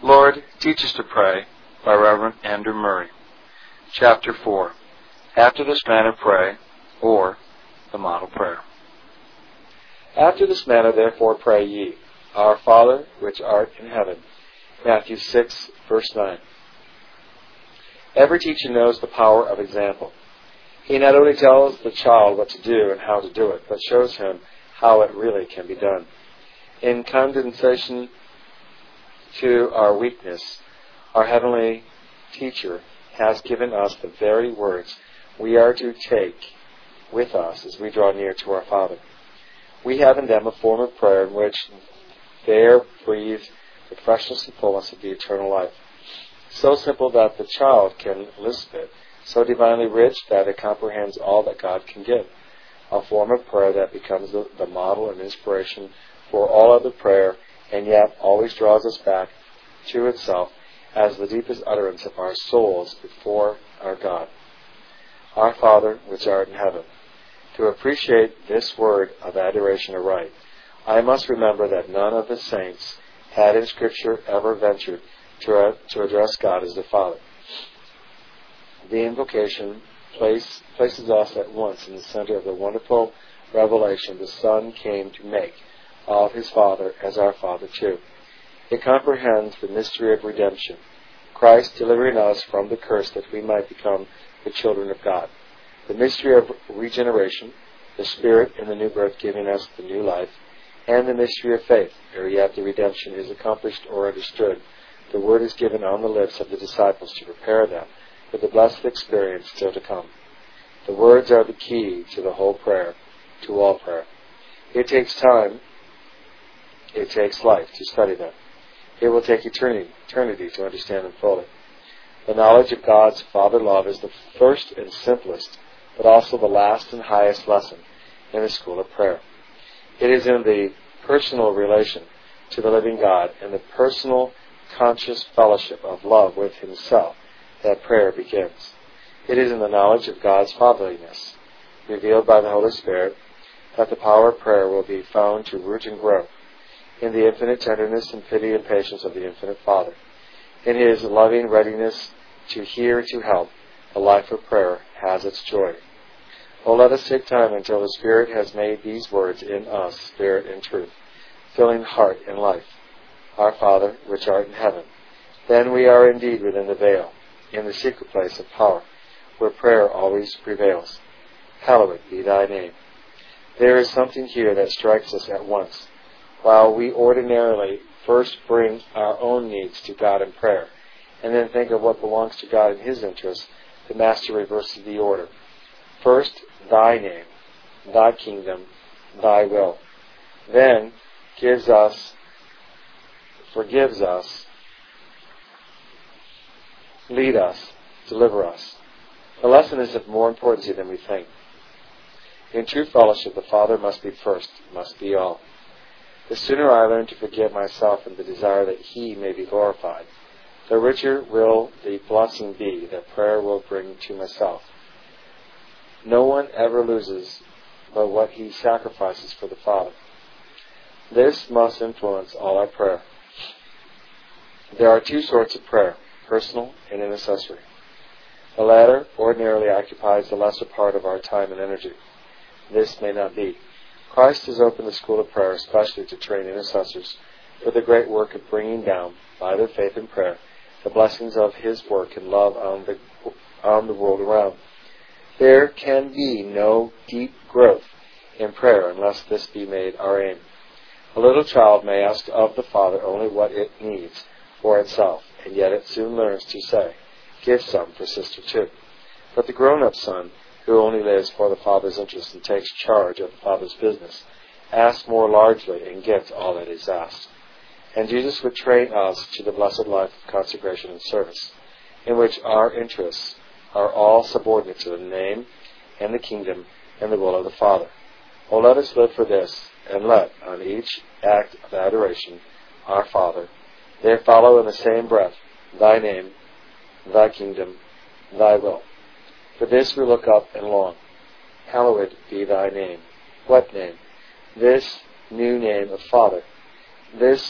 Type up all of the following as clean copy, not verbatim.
Lord, Teach Us to Pray, by Reverend Andrew Murray. Chapter 4. After this manner pray, or the Model Prayer. After this manner therefore pray ye, Our Father, which art in heaven. Matthew 6, verse 9. Every teacher knows the power of example. He not only tells the child what to do and how to do it, but shows him how it really can be done. In condensation to our weakness, our heavenly teacher has given us the very words we are to take with us as we draw near to our Father. We have in them a form of prayer in which there breathes the freshness and fullness of the eternal life. So simple that the child can lisp it, so divinely rich that it comprehends all that God can give. A form of prayer that becomes the model and inspiration for all other prayer, and yet always draws us back to itself as the deepest utterance of our souls before our God. Our Father, which art in heaven. To appreciate this word of adoration aright, I must remember that none of the saints had in Scripture ever ventured to address God as their Father. The invocation places us at once in the center of the wonderful revelation the Son came to make of His Father as our Father too. It comprehends the mystery of redemption, Christ delivering us from the curse that we might become the children of God. The mystery of regeneration, the Spirit in the new birth giving us the new life, and the mystery of faith, ere yet the redemption is accomplished or understood. The word is given on the lips of the disciples to prepare them for the blessed experience still to come. The words are the key to the whole prayer, to all prayer. It takes time, it takes life to study them. It will take eternity to understand them fully. The knowledge of God's Father love is the first and simplest, but also the last and highest lesson in the school of prayer. It is in the personal relation to the living God and the personal conscious fellowship of love with Himself that prayer begins. It is in the knowledge of God's fatherliness, revealed by the Holy Spirit, that the power of prayer will be found to root and grow in the infinite tenderness and pity and patience of the infinite Father. In His loving readiness to hear, to help, the life of prayer has its joy. Oh, let us take time until the Spirit has made these words in us, spirit and truth, filling heart and life. Our Father, which art in heaven. Then we are indeed within the veil, in the secret place of power, where prayer always prevails. Hallowed be Thy name. There is something here that strikes us at once. While we ordinarily first bring our own needs to God in prayer, and then think of what belongs to God in His interests, the Master reverses the order. First, Thy name, Thy kingdom, Thy will. Then gives us, forgives us, lead us, deliver us. The lesson is of more importance than we think. In true fellowship, the Father must be first, must be all. The sooner I learn to forgive myself in the desire that He may be glorified, the richer will the blessing be that prayer will bring to myself. No one ever loses but what he sacrifices for the Father. This must influence all our prayer. There are two sorts of prayer, personal and intercessory. The latter ordinarily occupies the lesser part of our time and energy. This may not be. Christ has opened the school of prayer especially to train intercessors for the great work of bringing down, by their faith and prayer, the blessings of His work and love on the world around. There can be no deep growth in prayer unless this be made our aim. A little child may ask of the Father only what it needs for itself, and yet it soon learns to say, "Give some for sister too." But the grown-up son, who only lives for the Father's interest and takes charge of the Father's business, asks more largely and gets all that is asked. And Jesus would train us to the blessed life of consecration and service, in which our interests are all subordinate to the name and the kingdom and the will of the Father. Oh, let us live for this, and let, on each act of adoration, Our Father, there follow in the same breath, Thy name, Thy kingdom, Thy will. For this we look up and long. Hallowed be Thy name. What name? This new name of Father. This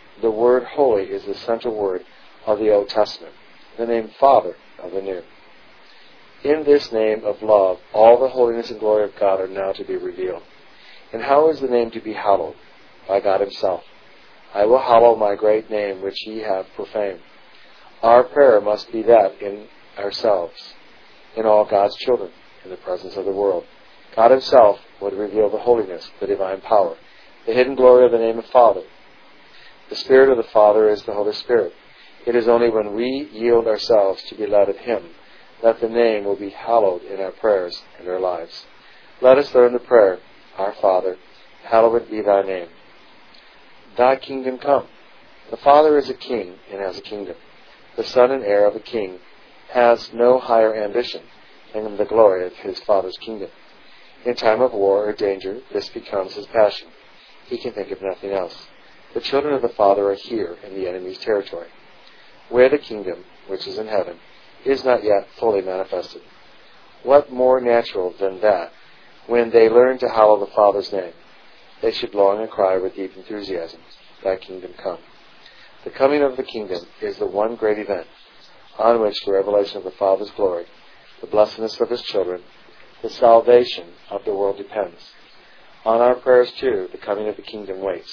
the word holy is the central word of the Old Testament, the name Father of the New. In this name of love, all the holiness and glory of God are now to be revealed. And how is the name to be hallowed? By God Himself. I will hallow my great name which ye have profaned. Our prayer must be that in ourselves, in all God's children, in the presence of the world. God Himself would reveal the holiness, the divine power, the hidden glory of the name of Father. The Spirit of the Father is the Holy Spirit. It is only when we yield ourselves to be led of Him that the name will be hallowed in our prayers and our lives. Let us learn the prayer, Our Father, hallowed be Thy name. Thy kingdom come. The Father is a king and has a kingdom. The son and heir of a king has no higher ambition than the glory of his Father's kingdom. In time of war or danger, this becomes his passion. He can think of nothing else. The children of the Father are here in the enemy's territory, where the kingdom, which is in heaven, is not yet fully manifested. What more natural than that, when they learn to hallow the Father's name, they should long and cry with deep enthusiasm, Thy kingdom come. The coming of the kingdom is the one great event on which the revelation of the Father's glory, the blessedness of His children, the salvation of the world depends. On our prayers, too, the coming of the kingdom waits.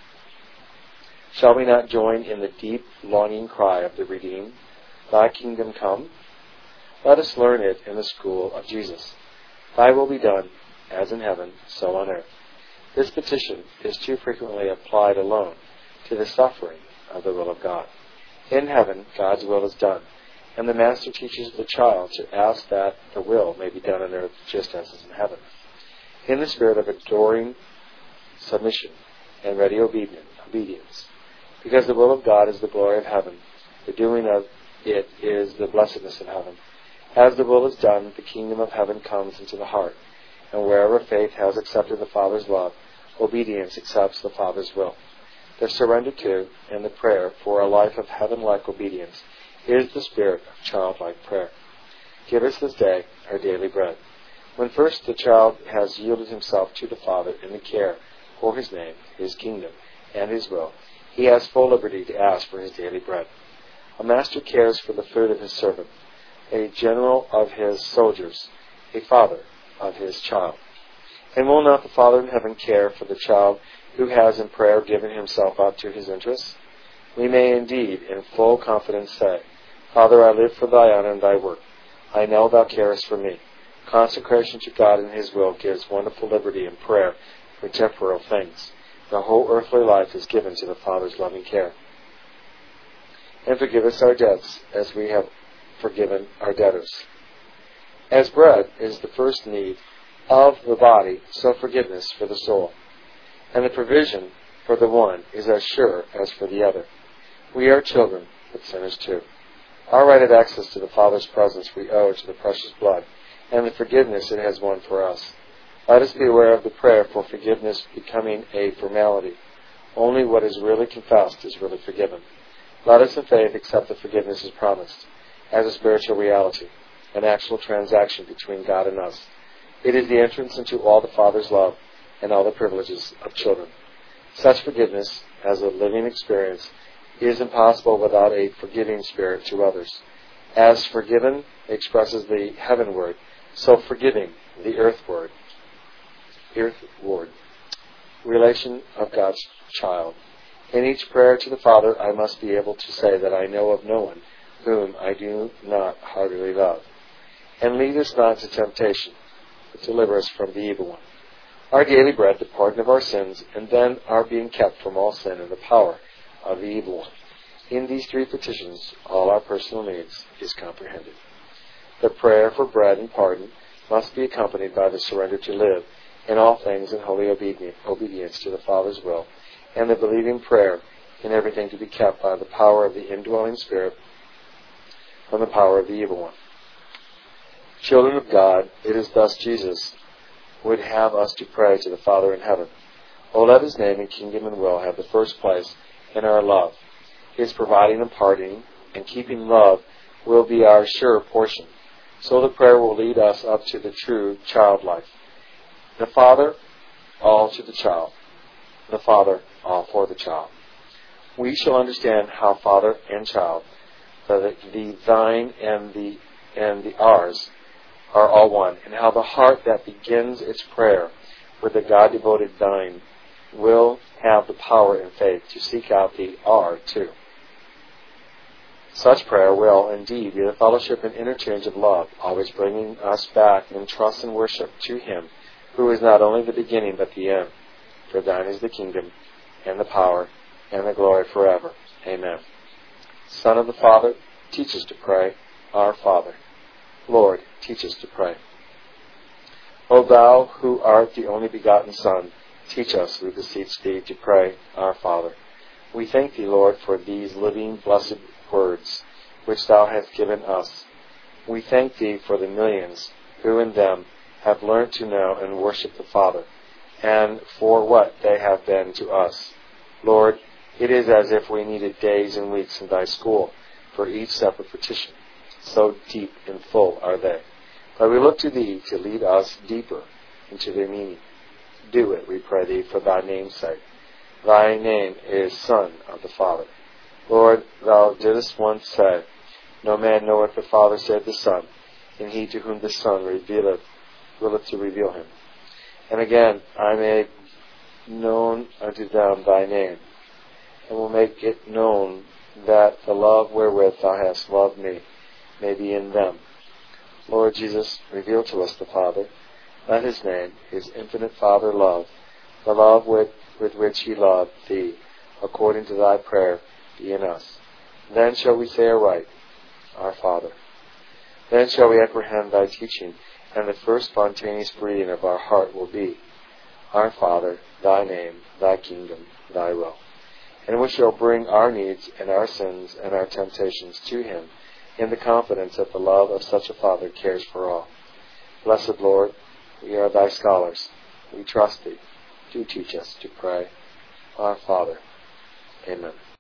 Shall we not join in the deep, longing cry of the redeemed, Thy kingdom come? Let us learn it in the school of Jesus. Thy will be done, as in heaven, so on earth. This petition is too frequently applied alone to the suffering of the will of God. In heaven, God's will is done, and the Master teaches the child to ask that the will may be done on earth just as is in heaven. In the spirit of adoring submission and ready obedience, because the will of God is the glory of heaven, the doing of it is the blessedness of heaven. As the will is done, the kingdom of heaven comes into the heart, and wherever faith has accepted the Father's love, obedience accepts the Father's will. The surrender to and the prayer for a life of heaven-like obedience is the spirit of childlike prayer. Give us this day our daily bread. When first the child has yielded himself to the Father in the care for His name, His kingdom, and His will, he has full liberty to ask for his daily bread. A master cares for the food of his servant, a general of his soldiers, a father of his child. And will not the Father in heaven care for the child who has in prayer given himself up to His interests? We may indeed in full confidence say, Father, I live for Thy honor and Thy work. I know Thou carest for me. Consecration to God and His will gives wonderful liberty in prayer for temporal things. The whole earthly life is given to the Father's loving care. And forgive us our debts as we have forgiven our debtors. As bread is the first need of the body, so forgiveness for the soul. And the provision for the one is as sure as for the other. We are children, but sinners too. Our right of access to the Father's presence we owe to the precious blood, and the forgiveness it has won for us. Let us be aware of the prayer for forgiveness becoming a formality. Only what is really confessed is really forgiven. Let us in faith accept that forgiveness is promised as a spiritual reality, an actual transaction between God and us. It is the entrance into all the Father's love and all the privileges of children. Such forgiveness, as a living experience, is impossible without a forgiving spirit to others. As forgiven expresses the heavenward, so forgiving the earthward relation of God's child. In each prayer to the Father, I must be able to say that I know of no one whom I do not heartily love. And lead us not to temptation, but deliver us from the evil one. Our daily bread, the pardon of our sins, and then our being kept from all sin and the power of the evil one. In these three petitions, all our personal needs is comprehended. The prayer for bread and pardon must be accompanied by the surrender to live in all things in holy obedience to the Father's will, and the believing prayer in everything to be kept by the power of the indwelling Spirit from the power of the evil one. Children of God, it is thus Jesus would have us to pray to the Father in heaven. O let His name and kingdom and will have the first place in our love. His providing and pardoning and keeping love will be our sure portion. So the prayer will lead us up to the true child life. The Father, all to the child. The Father, all for the child. we shall understand how Father and child, the thine and the ours, are all one, and how the heart that begins its prayer with the God-devoted thine will have the power and faith to seek out the our too. Such prayer will, indeed, be the fellowship and interchange of love, always bringing us back in trust and worship to Him, who is not only the beginning but the end. For thine is the kingdom, and the power, and the glory forever. Amen. Son of the Father, teach us to pray, Our Father. Lord, teach us to pray. O Thou, who art the only begotten Son, teach us, we beseech Thee, to pray, Our Father. We thank Thee, Lord, for these living, blessed words which Thou hast given us. We thank Thee for the millions who in them have learned to know and worship the Father, and for what they have been to us. Lord, it is as if we needed days and weeks in Thy school for each separate petition. So deep and full are they. But we look to Thee to lead us deeper into their meaning. Do it, we pray Thee, for Thy name's sake. Thy name is Son of the Father. Lord, Thou didst once say, No man knoweth the Father save the Son, and he to whom the Son revealeth willeth to reveal Him. And again, I make known unto them Thy name, and will make it known that the love wherewith Thou hast loved me may be in them. Lord Jesus, reveal to us the Father. Let His name, His infinite Father love, the love with which He loved Thee, according to Thy prayer, be in us. Then shall we say aright, Our Father. Then shall we apprehend Thy teaching, and the first spontaneous breathing of our heart will be, Our Father, Thy name, Thy kingdom, Thy will. And we shall bring our needs and our sins and our temptations to Him in the confidence that the love of such a Father cares for all. Blessed Lord, we are Thy scholars. We trust Thee. Do teach us to pray, Our Father. Amen.